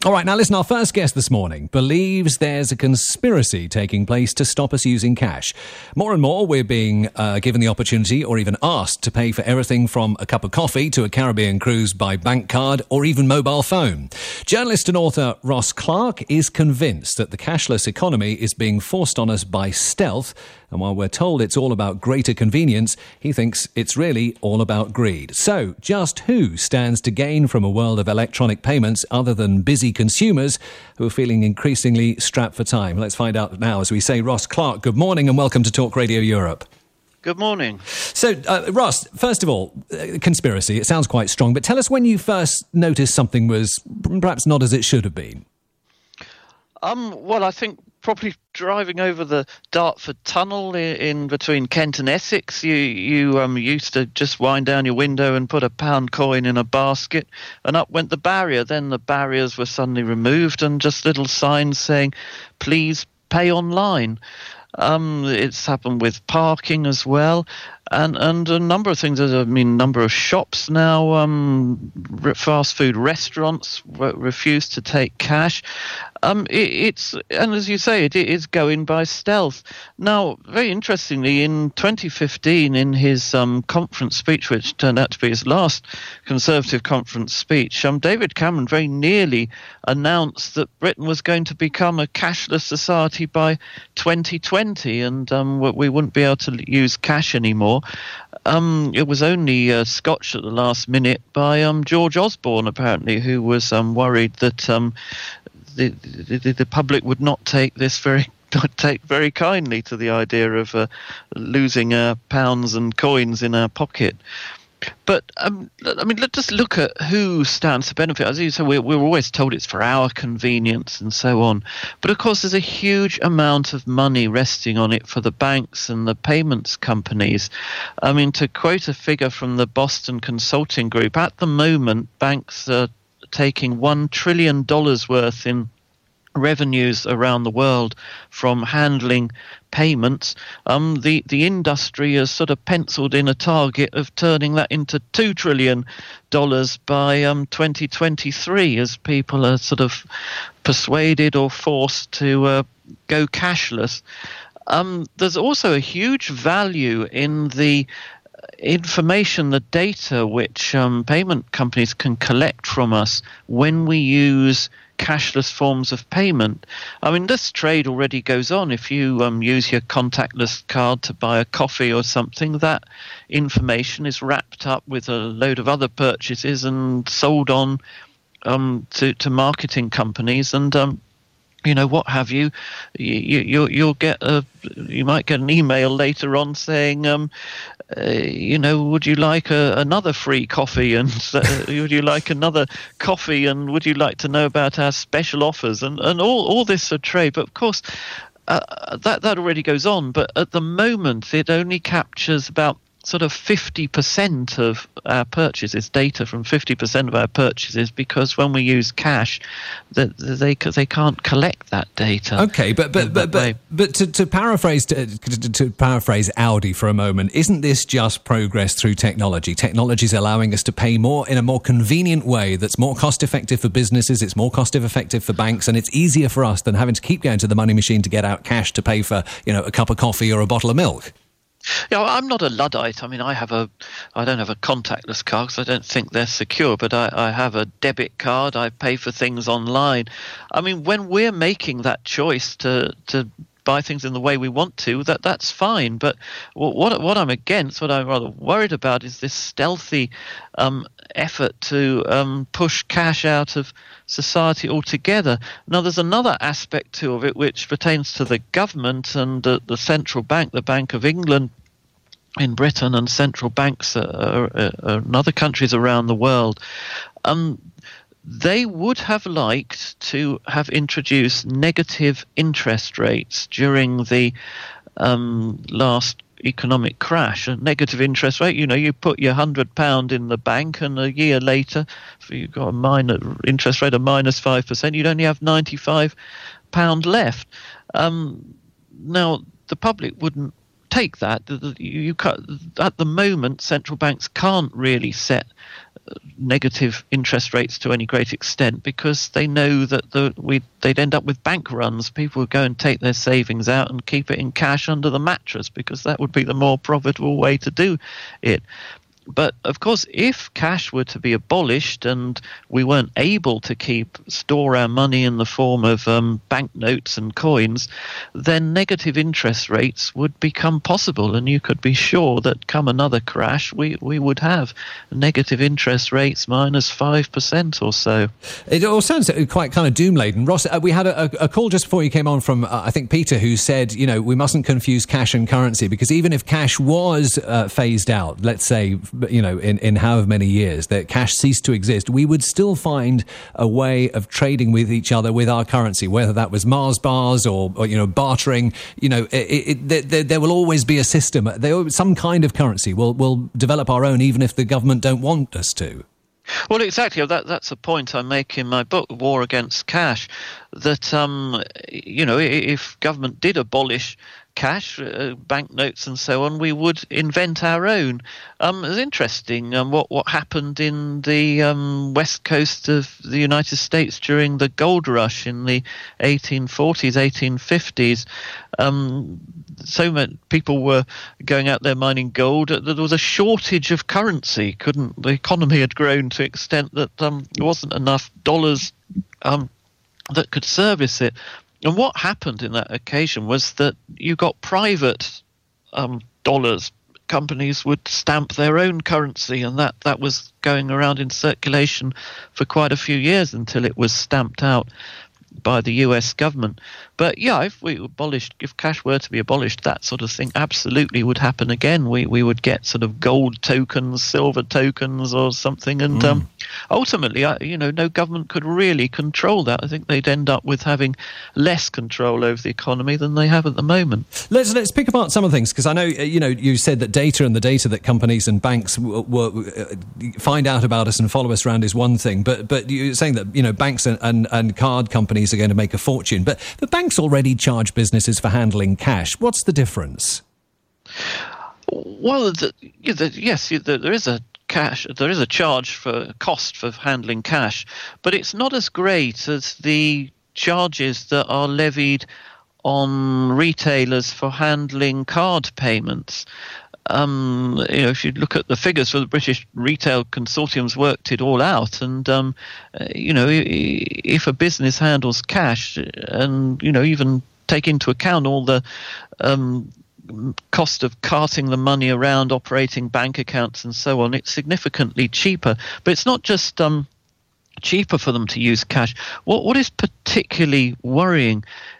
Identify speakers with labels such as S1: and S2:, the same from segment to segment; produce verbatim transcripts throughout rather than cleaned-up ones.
S1: All right, now listen, our first guest this morning believes there's a conspiracy taking place to stop us using cash. More and more, we're being uh, given the opportunity or even asked to pay for everything from a cup of coffee to a Caribbean cruise by bank card or even mobile phone. Journalist and author Ross Clark is convinced that the cashless economy is being forced on us by stealth, and while we're told it's all about greater convenience, he thinks it's really all about greed. So, just who stands to gain from a world of electronic payments other than busy consumers who are feeling increasingly strapped for time? Let's find out now as we say, Ross Clark, good morning and welcome to Talk Radio Europe.
S2: Good morning.
S1: So, uh, Ross, first of all, uh, conspiracy, it sounds quite strong, but tell us when you first noticed something was perhaps not as it should have been.
S2: Um, well, I think probably driving over the Dartford Tunnel in, in between Kent and Essex, you you um, used to just wind down your window and put a pound coin in a basket, and up went the barrier. Then the barriers were suddenly removed, and just little signs saying, "Please pay online." Um, it's happened with parking as well, and and a number of things. I mean, a number of shops now, um, fast food restaurants re- refuse to take cash. Um, it, it's and as you say, it, it is going by stealth. Now, very interestingly, in twenty fifteen, in his um, conference speech, which turned out to be his last Conservative conference speech, um, David Cameron very nearly announced that Britain was going to become a cashless society by twenty twenty, and um, we wouldn't be able to use cash anymore. Um, it was only uh, scotched at the last minute by um, George Osborne, apparently, who was um, worried that um, the, the the public would not take this very not take very kindly to the idea of uh, losing uh, pounds and coins in our pocket. But, um, I mean, let's just look at who stands to benefit. As you say, we're, we're always told it's for our convenience and so on. But, of course, there's a huge amount of money resting on it for the banks and the payments companies. I mean, to quote a figure from the Boston Consulting Group, at the moment, banks are taking one trillion dollars worth in revenues around the world from handling payments. Um, the, the industry has sort of penciled in a target of turning that into two trillion dollars by um, twenty twenty-three, as people are sort of persuaded or forced to uh, go cashless. Um, there's also a huge value in the information, the data which um, payment companies can collect from us when we use cashless forms of payment. I mean, this trade already goes on. If you um, use your contactless card to buy a coffee or something, that information is wrapped up with a load of other purchases and sold on um, to, to marketing companies and um, you know, what have you, you, you you'll get a, you might get an email later on saying, um, uh, you know, would you like a, another free coffee, and uh, would you like another coffee, and would you like to know about our special offers, and, and all, all this sort of trade. But of course, uh, that, that already goes on, but at the moment it only captures about sort of fifty percent of our purchases, data from fifty percent of our purchases, because when we use cash, that they they can't collect that data.
S1: Okay, but but but but, but to, to paraphrase to, to, to paraphrase Audi for a moment, isn't this just progress through technology? Technology is allowing us to pay more in a more convenient way that's more cost effective for businesses, it's more cost effective for banks, and it's easier for us than having to keep going to the money machine to get out cash to pay for, you know, a cup of coffee or a bottle of milk.
S2: Yeah, I'm not a Luddite. I mean, I have a, I don't have a contactless card because I don't think they're secure, but I, I have a debit card. I pay for things online. I mean, when we're making that choice to to buy things in the way we want to, that that's fine. But what what I'm against, what I'm rather worried about, is this stealthy um, effort to um, push cash out of society altogether. Now, there's another aspect to of it which pertains to the government and uh, the central bank, the Bank of England in Britain, and central banks uh, uh, uh, in other countries around the world. Um, they would have liked to have introduced negative interest rates during the um, last economic crash. A negative interest rate, you know, you put your one hundred pounds in the bank, and a year later, if you've got a minor interest rate of minus five percent, you'd only have ninety-five pounds left. Um, now, the public wouldn't take that. You, you, at the moment, central banks can't really set negative interest rates to any great extent, because they know that the, we, they'd end up with bank runs. People would go and take their savings out and keep it in cash under the mattress, because that would be the more profitable way to do it. But, of course, if cash were to be abolished and we weren't able to keep store our money in the form of um, banknotes and coins, then negative interest rates would become possible. And you could be sure that come another crash, we, we would have negative interest rates minus five percent or so.
S1: It all sounds quite kind of doom-laden. Ross, uh, we had a, a call just before you came on from, uh, I think, Peter, who said, you know, we mustn't confuse cash and currency, because even if cash was uh, phased out, let's say, you know, in, in however many years that cash ceased to exist, we would still find a way of trading with each other with our currency, whether that was Mars bars or, or you know, bartering. You know, it, it, there, there will always be a system. There, some kind of currency. We'll, we'll develop our own, even if the government don't want us to.
S2: Well, exactly. That, that's a point I make in my book, War Against Cash, that, um, you know, if government did abolish cash, uh, banknotes and so on, we would invent our own. Um, it's interesting um, what, what happened in the um, west coast of the United States during the gold rush in the eighteen forties, eighteen fifties. Um, so many people were going out there mining gold that there was a shortage of currency. Couldn't the economy had grown to the extent that um, there wasn't enough dollars um, that could service it. And what happened in that occasion was that you got private um, dollars. Companies would stamp their own currency, and that, that was going around in circulation for quite a few years until it was stamped out by the U S government. But yeah, if we abolished, if cash were to be abolished, that sort of thing absolutely would happen again. We we would get sort of gold tokens, silver tokens, or something, and mm. um, ultimately, I, you know, no government could really control that. I think they'd end up with having less control over the economy than they have at the moment.
S1: Let's let's pick apart some of the things, because I know you know you said that data and the data that companies and banks w- w- uh, find out about us and follow us around is one thing, but but you're saying that you know banks and, and, and card companies are going to make a fortune, but the banks already charge businesses for handling cash. What's the difference?
S2: Well, the, the, yes, the, there is a cash. There is a charge for cost for handling cash, but it's not as great as the charges that are levied on retailers for handling card payments. Um, you know, if you look at the figures for the British Retail Consortium's worked it all out, and um, uh, you know, if a business handles cash, and you know, even take into account all the um, cost of carting the money around, operating bank accounts, and so on, it's significantly cheaper. But it's not just um, cheaper for them to use cash. What what is particularly worrying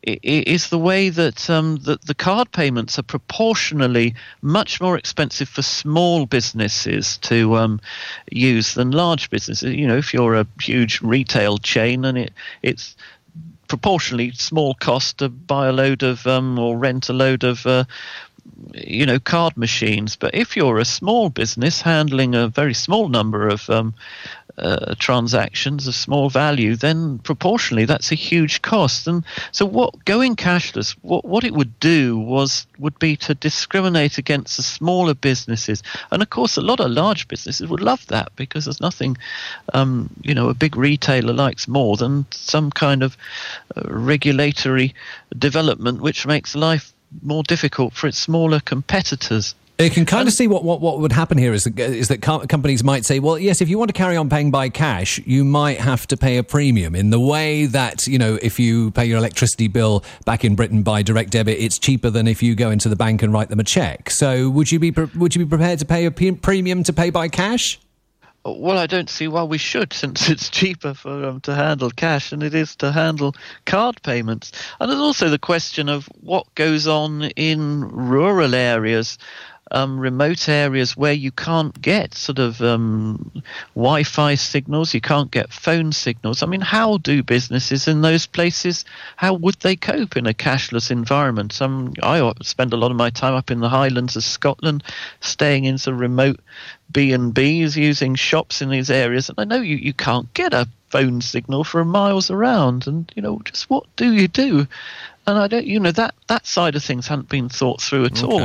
S2: is the way that um, the, the card payments are proportionally much more expensive for small businesses to um, use than large businesses. You know, if you're a huge retail chain and it it's proportionally small cost to buy a load of um, or rent a load of uh, you know, card machines. But if you're a small business handling a very small number of um, uh, transactions of small value, then proportionally that's a huge cost. And so what going cashless, what, what it would do was would be to discriminate against the smaller businesses. And of course, a lot of large businesses would love that, because there's nothing, um, you know, a big retailer likes more than some kind of uh, regulatory development which makes life more difficult for its smaller competitors.
S1: You can kind of see what, what, what would happen here is that, is that companies might say, well, yes, if you want to carry on paying by cash, you might have to pay a premium in the way that, you know, if you pay your electricity bill back in Britain by direct debit, it's cheaper than if you go into the bank and write them a cheque. So would you be would you be prepared to pay a premium to pay by cash?
S2: Well, I don't see why we should, since it's cheaper for them um, to handle cash than it is to handle card payments. And there's also the question of what goes on in rural areas, um, remote areas where you can't get sort of um, Wi-Fi signals, you can't get phone signals. I mean, how do businesses in those places, how would they cope in a cashless environment? Um, I spend a lot of my time up in the Highlands of Scotland, staying in some remote B and B's, using shops in these areas, and I know you, you can't get a phone signal for miles around, and you know, just what do you do? And I don't, you know, that that side of things hadn't been thought through at
S1: okay.
S2: all.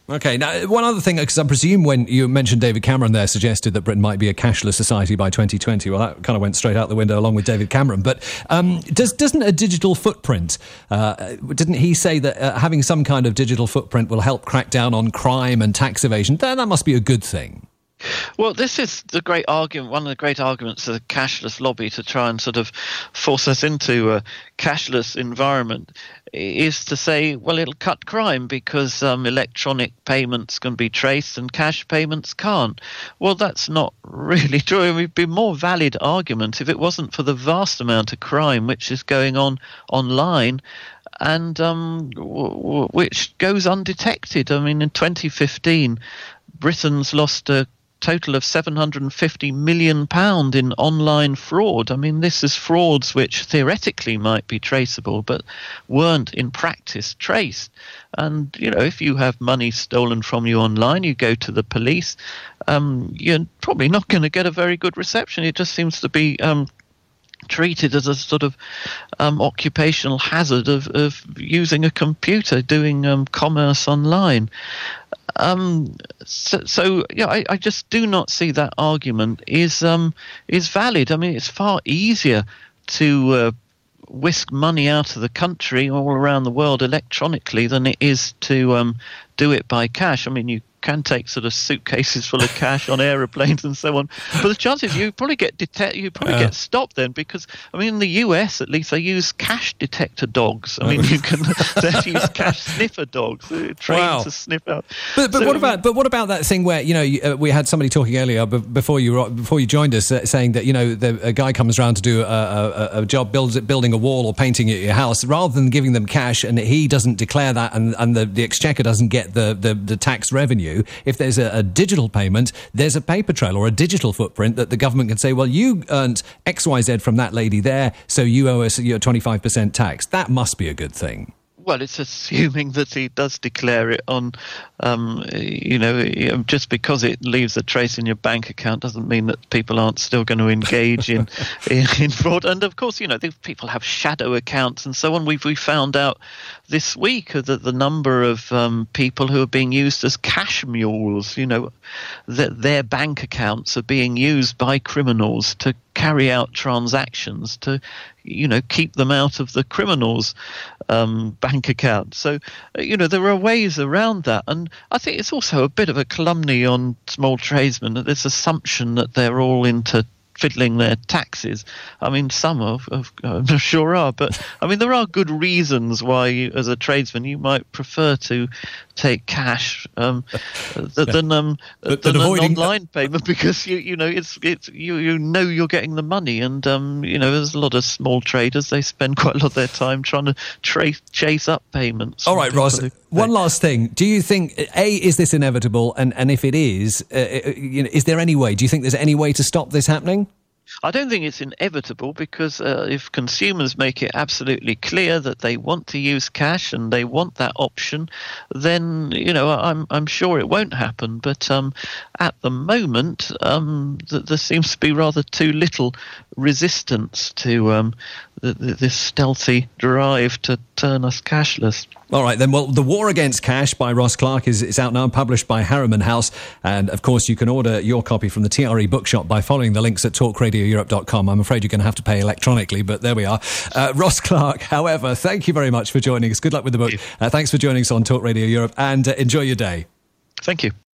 S1: Okay, now one other thing, because I presume when you mentioned David Cameron there suggested that Britain might be a cashless society by twenty twenty. Well, that kind of went straight out the window along with David Cameron. But um, does, doesn't a digital footprint, uh, didn't he say that uh, having some kind of digital footprint will help crack down on crime and tax evasion? That, that must be a good thing.
S2: Well, this is the great argument, one of the great arguments of the cashless lobby to try and sort of force us into a cashless environment is to say, well, it'll cut crime because um, electronic payments can be traced and cash payments can't. Well, that's not really true. It would be a more valid argument if it wasn't for the vast amount of crime which is going on online and um, w- w- which goes undetected. I mean, in twenty fifteen, Britain's lost a total of seven hundred fifty million pounds in online fraud. I mean, this is frauds which theoretically might be traceable, but weren't in practice traced. And, you know, if you have money stolen from you online, you go to the police, um, you're probably not going to get a very good reception. It just seems to be um, treated as a sort of um, occupational hazard of, of using a computer, doing um, commerce online. Um, so, so yeah, I, I just do not see that argument is um, is valid. I mean, it's far easier to uh, whisk money out of the country all around the world electronically than it is to um, do it by cash. I mean, you can take sort of suitcases full of cash on aeroplanes and so on, but the chances you probably get detect you probably uh, get stopped then, because I mean in the U S at least they use cash detector dogs. I mean you can they use cash sniffer dogs uh, trained wow. to sniff out.
S1: But but
S2: so,
S1: what about but what about that thing where you know you, uh, we had somebody talking earlier before you before you joined us uh, saying that you know the, a guy comes around to do a, a, a job builds building a wall or painting at your house, rather than giving them cash and he doesn't declare that and, and the, the exchequer doesn't get the, the, the tax revenue. If there's a, a digital payment, there's a paper trail or a digital footprint that the government can say, well, you earned X Y Z from that lady there, so you owe us your twenty-five percent tax. That must be a good thing.
S2: Well, it's assuming that he does declare it on, um, you know, just because it leaves a trace in your bank account doesn't mean that people aren't still going to engage in, in, in fraud. And of course, you know, people have shadow accounts and so on. We've we found out this week that the number of um, people who are being used as cash mules, you know, that their bank accounts are being used by criminals to carry out transactions to, you know, keep them out of the criminals' um, bank account. So, you know, there are ways around that. And I think it's also a bit of a calumny on small tradesmen, that this assumption that they're all into fiddling their taxes. I mean, some of, of I'm sure are, but I mean, there are good reasons why, you, as a tradesman, you might prefer to take cash um, than um,
S1: but,
S2: than
S1: but
S2: an
S1: avoiding
S2: online payment, because you you know it's it's you you know you're getting the money, and um, you know there's a lot of small traders, they spend quite a lot of their time trying to trace chase up payments.
S1: All right, Ross. One last thing. Do you think, A, is this inevitable? And, and if it is, uh, you know, is there any way? Do you think there's any way to stop this happening?
S2: I don't think it's inevitable, because uh, if consumers make it absolutely clear that they want to use cash and they want that option, then, you know, I'm I'm sure it won't happen. But um, at the moment, um, th- there seems to be rather too little resistance to um, th- th- this stealthy drive to turn us cashless.
S1: All right, then. Well, The War Against Cash by Ross Clark is, is out now, published by Harriman House. And, of course, you can order your copy from the T R E bookshop by following the links at talk radio europe dot com. I'm afraid you're going to have to pay electronically, but there we are. Uh, Ross Clark, however, thank you very much for joining us. Good luck with the book. Uh, thanks for joining us on Talk Radio Europe, and uh, enjoy your day.
S2: Thank you.